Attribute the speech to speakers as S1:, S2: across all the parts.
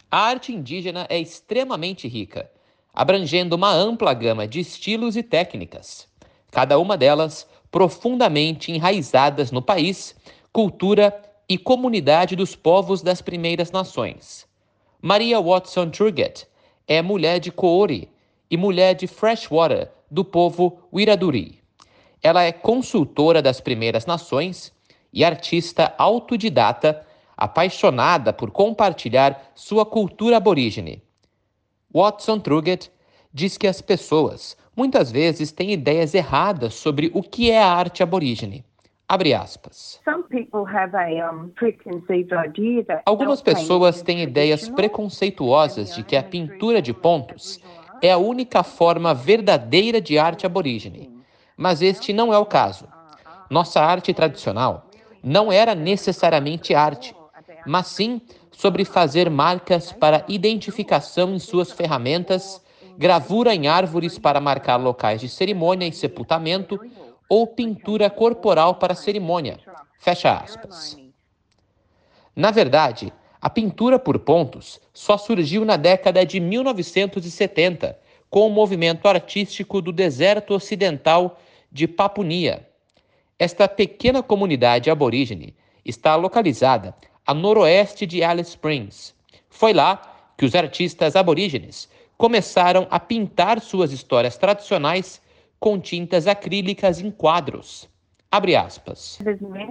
S1: A arte indígena é extremamente rica, abrangendo uma ampla gama de estilos e técnicas, cada uma delas profundamente enraizadas no país, cultura e comunidade dos povos das primeiras nações. Maria Watson Turgett é mulher de Koori e mulher de Freshwater, do povo Wiraduri. Ela é consultora das primeiras nações e artista autodidata, apaixonada por compartilhar sua cultura aborígene. Watson Truget diz que as pessoas muitas vezes têm ideias erradas sobre o que é a arte aborígene. Abre aspas. Algumas pessoas têm ideias preconceituosas de que a pintura de pontos é a única forma verdadeira de arte aborígene, mas este não é o caso. Nossa arte tradicional não era necessariamente arte, mas sim sobre fazer marcas para identificação em suas ferramentas, gravura em árvores para marcar locais de cerimônia e sepultamento, ou pintura corporal para cerimônia. Fecha aspas. Na verdade, a pintura por pontos só surgiu na década de 1970, com o movimento artístico do deserto ocidental de Papunia. Esta pequena comunidade aborígene está localizada a noroeste de Alice Springs. Foi lá que os artistas aborígenes começaram a pintar suas histórias tradicionais com tintas acrílicas em quadros. Abre aspas.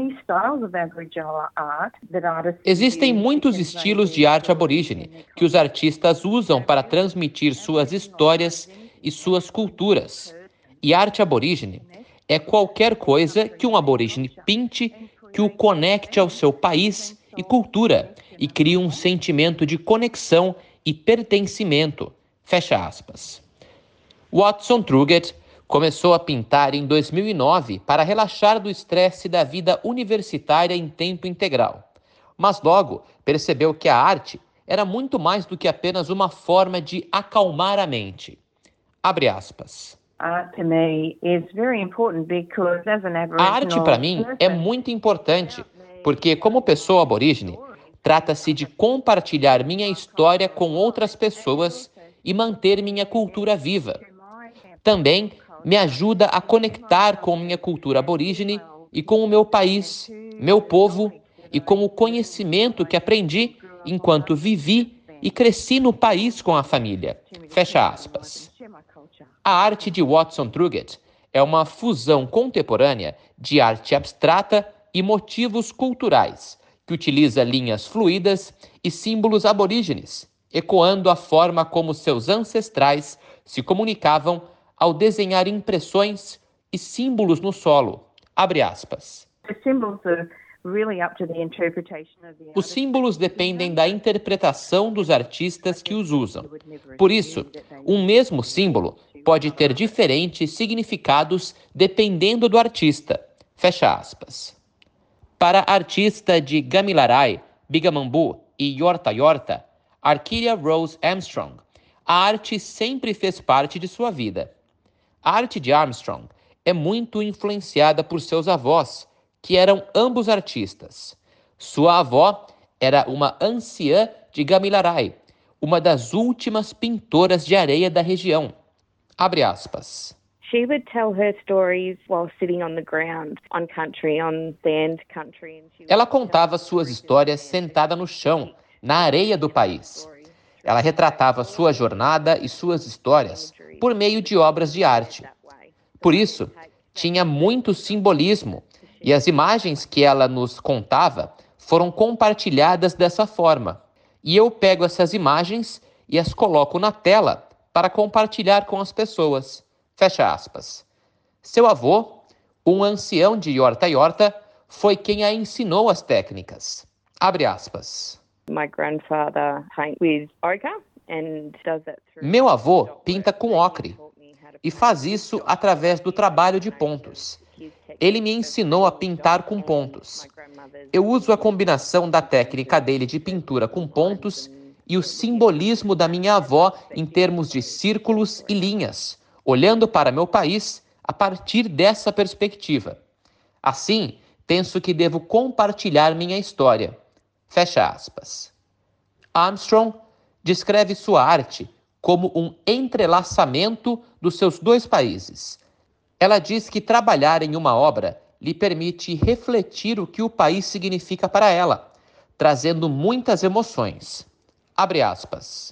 S1: Existem muitos estilos de arte aborígene que os artistas usam para transmitir suas histórias e suas culturas. E arte aborígene é qualquer coisa que um aborígene pinte que o conecte ao seu país e cultura e crie um sentimento de conexão e pertencimento. Fecha aspas. Watson Truget começou a pintar em 2009 para relaxar do estresse da vida universitária em tempo integral. Mas logo percebeu que a arte era muito mais do que apenas uma forma de acalmar a mente. Abre aspas. A arte, para mim, é muito importante, porque, como pessoa aborígene, trata-se de compartilhar minha história com outras pessoas e manter minha cultura viva. Também me ajuda a conectar com minha cultura aborígene e com o meu país, meu povo e com o conhecimento que aprendi enquanto vivi e cresci no país com a família. Fecha aspas. A arte de Watson Truget é uma fusão contemporânea de arte abstrata e motivos culturais, que utiliza linhas fluídas e símbolos aborígenes, ecoando a forma como seus ancestrais se comunicavam ao desenhar impressões e símbolos no solo. Abre aspas. Os símbolos dependem da interpretação dos artistas que os usam. Por isso, um mesmo símbolo pode ter diferentes significados dependendo do artista. Fecha aspas. Para a artista de Gamilaroi, Bigamambu e Yorta Yorta, Arkyria Rose Armstrong, a arte sempre fez parte de sua vida. A arte de Armstrong é muito influenciada por seus avós, que eram ambos artistas. Sua avó era uma anciã de Gamilaroi, uma das últimas pintoras de areia da região. Abre aspas.
S2: She would tell her stories while sitting on the ground, on country, on sand country.
S1: Ela contava suas histórias sentada no chão, na areia do país. Ela retratava sua jornada e suas histórias por meio de obras de arte. Por isso, tinha muito simbolismo, e as imagens que ela nos contava foram compartilhadas dessa forma. E eu pego essas imagens e as coloco na tela para compartilhar com as pessoas. Fecha aspas. Seu avô, um ancião de Yorta Yorta, foi quem a ensinou as técnicas. Abre aspas. Meu avô pinta com ocre e faz isso através do trabalho de pontos. Ele me ensinou a pintar com pontos. Eu uso a combinação da técnica dele de pintura com pontos e o simbolismo da minha avó em termos de círculos e linhas, olhando para meu país a partir dessa perspectiva. Assim, penso que devo compartilhar minha história. Fecha aspas. Armstrong descreve sua arte como um entrelaçamento dos seus dois países. Ela diz que trabalhar em uma obra lhe permite refletir o que o país significa para ela, trazendo muitas emoções. Abre aspas.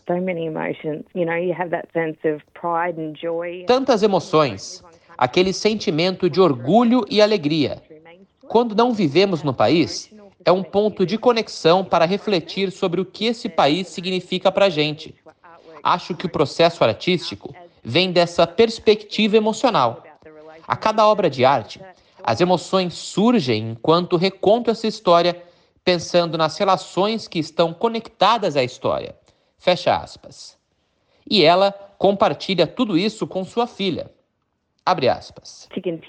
S1: Tantas emoções, aquele sentimento de orgulho e alegria. Quando não vivemos no país, é um ponto de conexão para refletir sobre o que esse país significa para a gente. Acho que o processo artístico vem dessa perspectiva emocional. A cada obra de arte, as emoções surgem enquanto reconto essa história, pensando nas relações que estão conectadas à história. Fecha aspas. E ela compartilha tudo isso com sua filha. Abre aspas.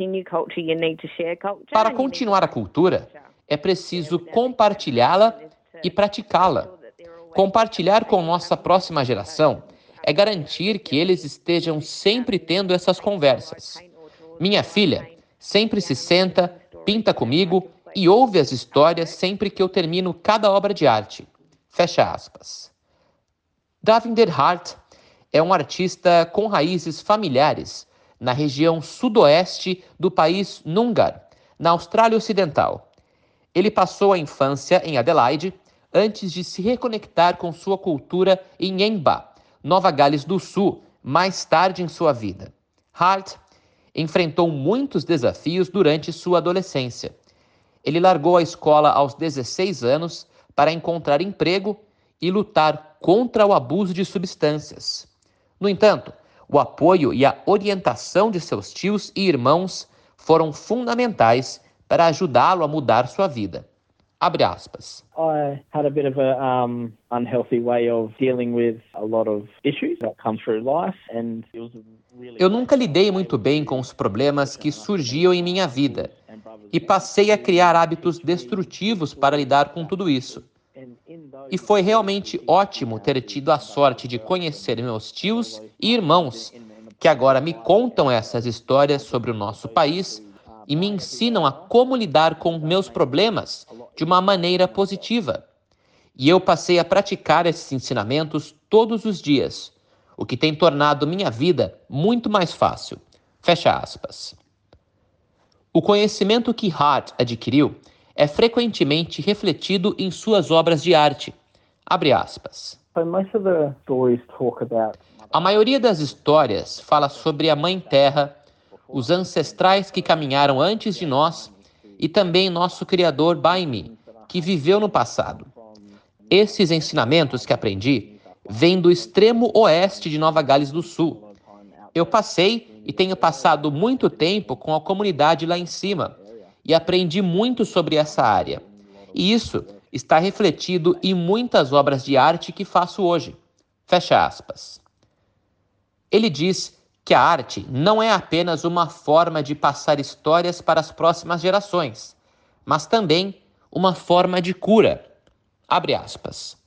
S1: Para continuar a cultura, é preciso compartilhá-la e praticá-la. Compartilhar com nossa próxima geração é garantir que eles estejam sempre tendo essas conversas. Minha filha sempre se senta, pinta comigo e ouve as histórias sempre que eu termino cada obra de arte. Fecha aspas. Davinder Hart é um artista com raízes familiares na região sudoeste do país Noongar, na Austrália Ocidental. Ele passou a infância em Adelaide antes de se reconectar com sua cultura em Yamba, Nova Gales do Sul, mais tarde em sua vida. Hart enfrentou muitos desafios durante sua adolescência. Ele largou a escola aos 16 anos para encontrar emprego e lutar contra o abuso de substâncias. No entanto, o apoio e a orientação de seus tios e irmãos foram fundamentais para ajudá-lo a mudar sua vida. Abre aspas.
S3: I had a bit of a unhealthy way of dealing with a lot of issues that come through life, and it was really...
S1: Eu nunca lidei muito bem com os problemas que surgiam em minha vida e passei a criar hábitos destrutivos para lidar com tudo isso. E foi realmente ótimo ter tido a sorte de conhecer meus tios e irmãos, que agora me contam essas histórias sobre o nosso país e me ensinam a como lidar com meus problemas de uma maneira positiva. E eu passei a praticar esses ensinamentos todos os dias, o que tem tornado minha vida muito mais fácil. Fecha aspas. O conhecimento que Hart adquiriu é frequentemente refletido em suas obras de arte. Abre aspas. A maioria das histórias fala sobre a Mãe Terra, os ancestrais que caminharam antes de nós e também nosso Criador Baimi, que viveu no passado. Esses ensinamentos que aprendi vêm do extremo oeste de Nova Gales do Sul. Eu passei e tenho passado muito tempo com a comunidade lá em cima e aprendi muito sobre essa área. E isso está refletido em muitas obras de arte que faço hoje. Fecha aspas. Ele diz que a arte não é apenas uma forma de passar histórias para as próximas gerações, mas também uma forma de cura. Abre aspas.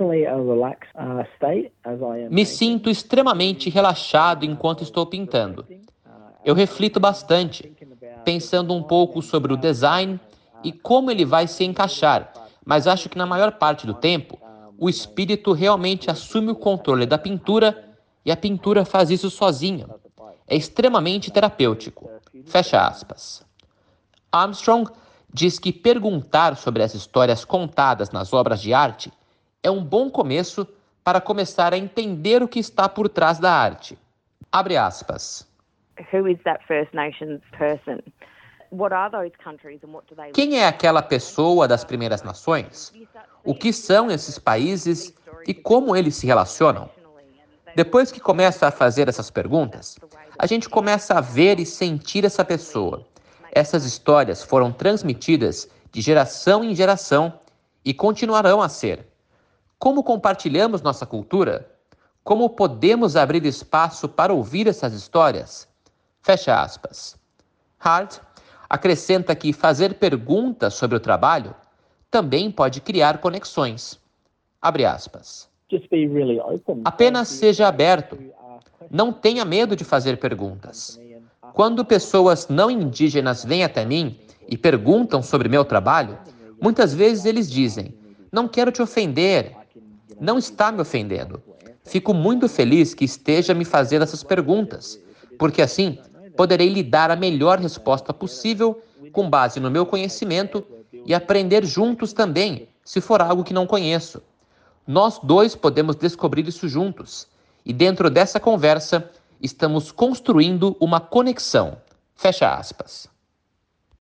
S1: Me sinto extremamente relaxado enquanto estou pintando. Eu reflito bastante, pensando um pouco sobre o design e como ele vai se encaixar, mas acho que na maior parte do tempo, o espírito realmente assume o controle da pintura e a pintura faz isso sozinha. É extremamente terapêutico. Fecha aspas. Armstrong diz que perguntar sobre as histórias contadas nas obras de arte é um bom começo para começar a entender o que está por trás da arte. Abre aspas.
S2: Who is that First Nations person? What are those countries and what do they...
S1: Quem é aquela pessoa das Primeiras Nações? O que são esses países e como eles se relacionam? Depois que começa a fazer essas perguntas, a gente começa a ver e sentir essa pessoa. Essas histórias foram transmitidas de geração em geração e continuarão a ser. Como compartilhamos nossa cultura? Como podemos abrir espaço para ouvir essas histórias? Fecha aspas. Hart acrescenta que fazer perguntas sobre o trabalho também pode criar conexões. Abre aspas. Apenas seja aberto. Não tenha medo de fazer perguntas. Quando pessoas não indígenas vêm até mim e perguntam sobre meu trabalho, muitas vezes eles dizem: não quero te ofender. Não está me ofendendo. Fico muito feliz que esteja me fazendo essas perguntas, porque assim poderei lhe dar a melhor resposta possível com base no meu conhecimento e aprender juntos também, se for algo que não conheço. Nós dois podemos descobrir isso juntos, e dentro dessa conversa estamos construindo uma conexão. Fecha aspas.